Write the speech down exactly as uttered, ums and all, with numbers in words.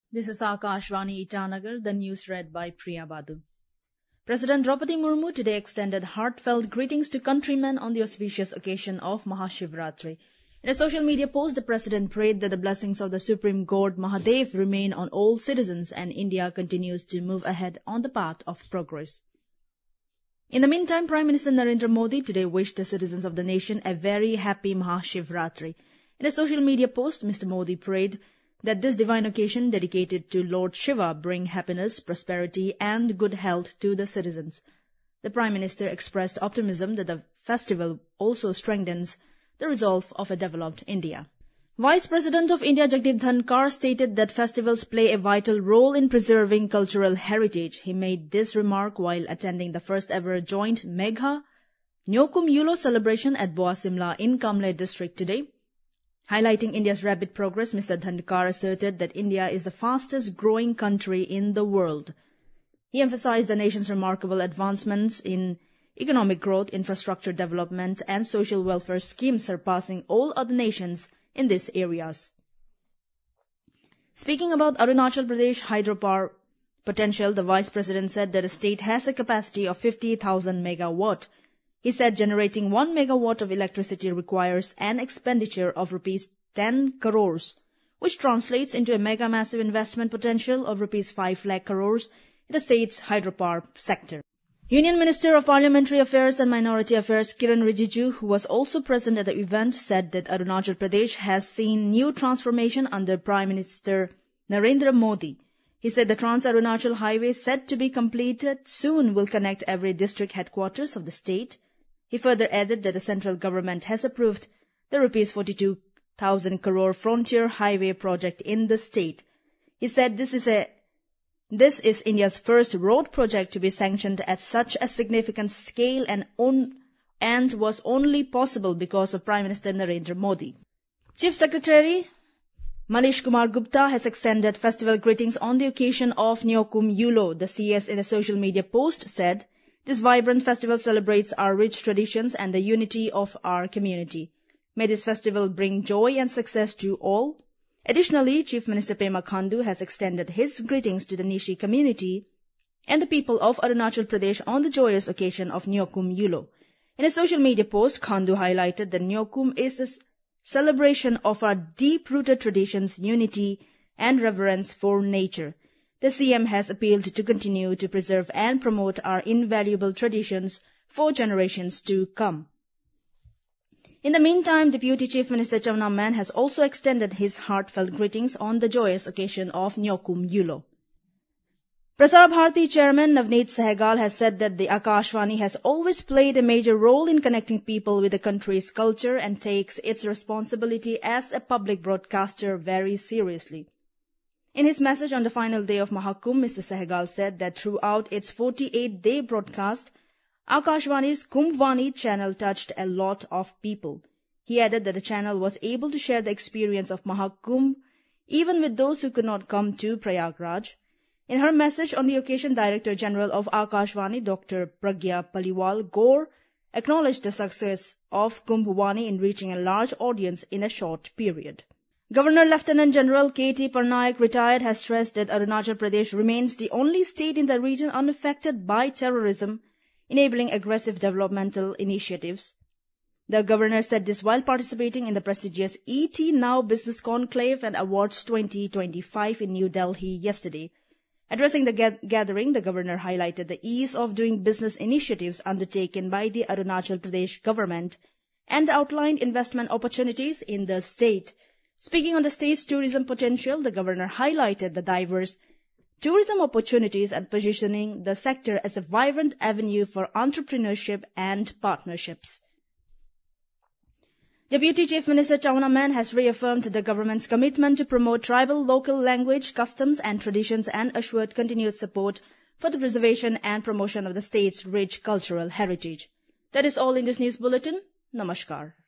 This is Akashvani Itanagar, the news read by Priya Badu. President Draupadi Murmu today extended heartfelt greetings to countrymen on the auspicious occasion of Mahashivratri. In a social media post, the President prayed that the blessings of the Supreme God Mahadev remain on all citizens and India continues to move ahead on the path of progress. In the meantime, Prime Minister Narendra Modi today wished the citizens of the nation a very happy Mahashivratri. In a social media post, Mister Modi prayed that this divine occasion dedicated to Lord Shiva bring happiness, prosperity and good health to the citizens. The Prime Minister expressed optimism that the festival also strengthens the resolve of a developed India. Vice President of India Jagdeep Dhankar stated that festivals play a vital role in preserving cultural heritage. He made this remark while attending the first ever joint Megha Nyokum Yulo celebration at Boa Simla in Kamle district today. Highlighting India's rapid progress, Mister Dhankar asserted that India is the fastest growing country in the world. He emphasized the nation's remarkable advancements in economic growth, infrastructure development and social welfare schemes surpassing all other nations in these areas. Speaking about Arunachal Pradesh hydropower potential, the Vice President said that the state has a capacity of fifty thousand megawatt. He said generating one megawatt of electricity requires an expenditure of rupees ten crores, which translates into a mega massive investment potential of rupees five lakh crores in the state's hydropower sector. Union Minister of Parliamentary Affairs and Minority Affairs Kiran Rijiju, who was also present at the event, said that Arunachal Pradesh has seen new transformation under Prime Minister Narendra Modi. He said the Trans-Arunachal Highway, set to be completed soon, will connect every district headquarters of the state. He further added that the central government has approved the rupees forty-two thousand crore Frontier Highway project in the state. He said this is a This is India's first road project to be sanctioned at such a significant scale and, on, and was only possible because of Prime Minister Narendra Modi. Chief Secretary Manish Kumar Gupta has extended festival greetings on the occasion of Nyokum Yulo. The C S in a social media post said, "This vibrant festival celebrates our rich traditions and the unity of our community. May this festival bring joy and success to all." Additionally, Chief Minister Pema Khandu has extended his greetings to the Nishi community and the people of Arunachal Pradesh on the joyous occasion of Nyokum Yulo. In a social media post, Khandu highlighted that Nyokum is a celebration of our deep-rooted traditions, unity and reverence for nature. The C M has appealed to continue to preserve and promote our invaluable traditions for generations to come. In the meantime, Deputy Chief Minister Chawna Man has also extended his heartfelt greetings on the joyous occasion of Nyokum Yulo. Prasar Bharati Chairman Navneet Sehgal has said that the Akashvani has always played a major role in connecting people with the country's culture and takes its responsibility as a public broadcaster very seriously. In his message on the final day of Mahakumbh, Mister Sehgal said that throughout its forty-eight day broadcast, Akashvani's Kumbhvani channel touched a lot of people. He added that the channel was able to share the experience of Mahakumbh even with those who could not come to Prayagraj. In her message on the occasion, Director General of Akashvani, Doctor Pragya Paliwal Gaur, acknowledged the success of Kumbhvani in reaching a large audience in a short period. Governor Lieutenant General K T Parnaik, retired, has stressed that Arunachal Pradesh remains the only state in the region unaffected by terrorism, enabling aggressive developmental initiatives. The governor said this while participating in the prestigious E T Now Business Conclave and Awards twenty twenty-five in New Delhi yesterday. Addressing the ga- gathering, the governor highlighted the ease of doing business initiatives undertaken by the Arunachal Pradesh government and outlined investment opportunities in the state. Speaking on the state's tourism potential, the governor highlighted the diverse tourism opportunities and positioning the sector as a vibrant avenue for entrepreneurship and partnerships. Deputy Chief Minister Chawna Man has reaffirmed the government's commitment to promote tribal local language, customs and traditions and assured continued support for the preservation and promotion of the state's rich cultural heritage. That is all in this news bulletin. Namaskar.